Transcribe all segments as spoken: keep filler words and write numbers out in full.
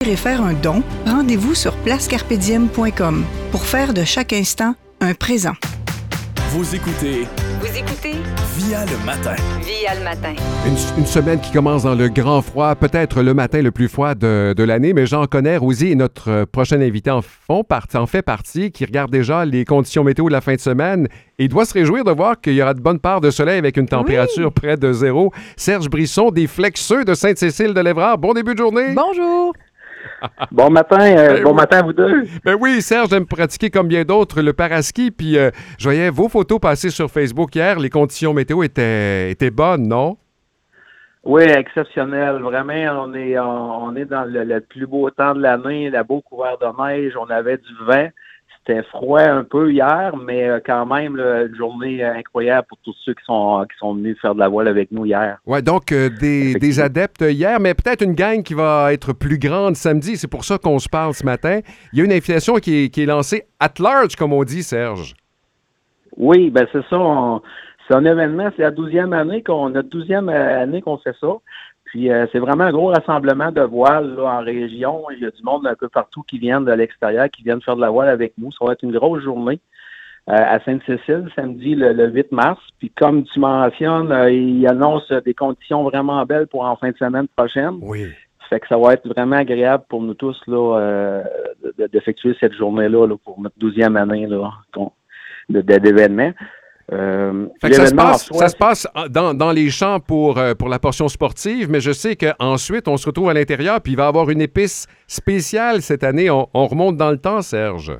et faire un don, rendez-vous sur place carpe diem point com pour faire de chaque instant un présent. Vous écoutez... Vous écoutez Via le matin. Via le matin. Une, une semaine qui commence dans le grand froid, peut-être le matin le plus froid de, de l'année, mais Jean Conner, Rosie, notre prochain invité en, font partie, en fait partie, qui regarde déjà les conditions météo de la fin de semaine et doit se réjouir de voir qu'il y aura de bonnes parts de soleil avec une température oui. près de zéro. Serge Brisson, des Flexeux de Sainte-Cécile-de-l'Évrard. Bon début de journée. Bonjour. Bon matin, euh, ben bon oui. matin à vous deux. Ben oui, Serge, j'aime pratiquer comme bien d'autres le paraski, puis euh, je voyais vos photos passer sur Facebook hier. Les conditions météo étaient, étaient bonnes, non? Oui, exceptionnel. Vraiment, on est on est dans le, le plus beau temps de l'année, la beau couvert de neige, on avait du vent. C'était froid un peu hier, mais quand même, là, une journée incroyable pour tous ceux qui sont qui sont venus faire de la voile avec nous hier. Oui, donc euh, des, des adeptes hier, mais peut-être une gang qui va être plus grande samedi. C'est pour ça qu'on se parle ce matin. Il y a une invitation qui est, qui est lancée at large, comme on dit, Serge. Oui, ben c'est ça. On, c'est un événement, c'est la douzième année qu'on notre douzième année qu'on fait ça. Puis euh, c'est vraiment un gros rassemblement de voiles là, en région. Il y a du monde un peu partout qui viennent de l'extérieur, qui viennent faire de la voile avec nous. Ça va être une grosse journée euh, à Sainte-Cécile, samedi le, le huit mars. Puis comme tu mentionnes, euh, il annonce des conditions vraiment belles pour en fin de semaine prochaine. Oui. Fait que ça va être vraiment agréable pour nous tous là, euh, de, d'effectuer cette journée-là là, pour notre douzième année là, de, de, d'événement. Euh, fait que ça se passe, soi, ça se passe dans, dans les champs pour, euh, pour la portion sportive, mais je sais qu'ensuite, on se retrouve à l'intérieur, puis il va y avoir une épice spéciale cette année. On, on remonte dans le temps, Serge.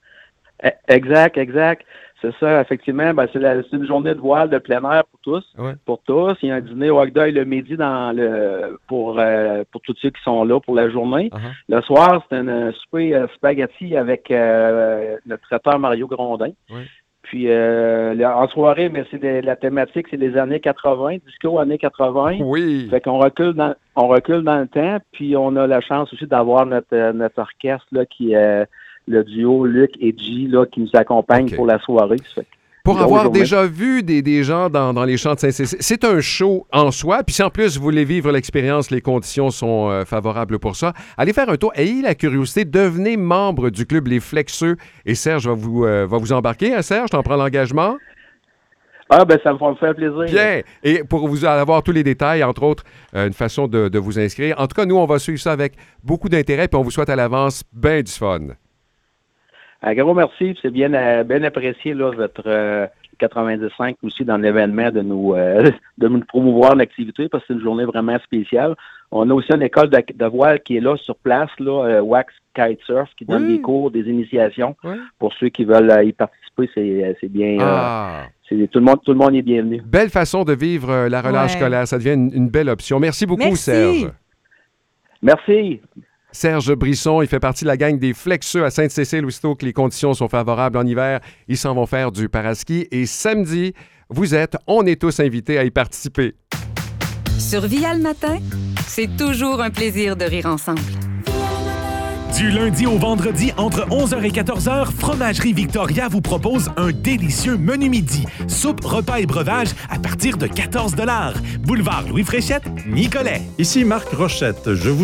Exact, exact. C'est ça, effectivement. Ben, c'est, la, c'est une journée de voile de plein air pour tous. Ouais. Pour tous. Il y a un dîner au Hogdeuil le midi dans le pour euh, pour tous ceux qui sont là pour la journée. Uh-huh. Le soir, c'est un, un souper euh, spaghetti avec euh, le traiteur Mario Grondin. Ouais. Puis euh, en soirée, mais c'est de, la thématique, c'est les années quatre-vingts, disco années quatre-vingts. Oui. Fait qu'on recule dans on recule dans le temps, puis on a la chance aussi d'avoir notre notre orchestre là qui est euh, le duo Luc et G là qui nous accompagne okay. pour la soirée. Fait Pour avoir journée. déjà vu des, des gens dans, dans les champs de Saint-Cécile, c'est un show en soi. Puis si en plus vous voulez vivre l'expérience, les conditions sont euh, favorables pour ça. Allez faire un tour, ayez la curiosité, devenez membre du club Les Flexeux. Et Serge va vous, euh, va vous embarquer. Hein, Serge, t'en prends l'engagement? Ah, ben ça me fait faire plaisir. Bien. Et pour vous avoir tous les détails, entre autres, euh, une façon de, de vous inscrire. En tout cas, nous, on va suivre ça avec beaucoup d'intérêt. Puis on vous souhaite à l'avance bien du fun. Un gros merci, c'est bien, euh, bien apprécié là, votre euh, quatre-vingt-dix-cinq aussi dans l'événement de nous euh, de nous promouvoir l'activité parce que c'est une journée vraiment spéciale. On a aussi une école de, de voile qui est là sur place, là, euh, Wax Kitesurf, qui donne oui. des cours, des initiations. Oui. Pour ceux qui veulent euh, y participer, c'est, c'est bien. Ah. Euh, c'est, tout le monde, tout le monde est bienvenu. Belle façon de vivre euh, la relâche ouais. scolaire. Ça devient une, une belle option. Merci beaucoup, Merci. Serge. Merci. Serge Brisson, il fait partie de la gang des Flexeux à Sainte-Cécile. Aussitôt que les conditions sont favorables en hiver, ils s'en vont faire du paraski. Et samedi, vous êtes, on est tous invités à y participer. Sur Via le matin, c'est toujours un plaisir de rire ensemble. Du lundi au vendredi, entre onze heures et quatorze heures, Fromagerie Victoria vous propose un délicieux menu midi. Soupe, repas et breuvage à partir de quatorze dollars. Boulevard Louis Fréchette, Nicolet. Ici Marc Rochette. Je vous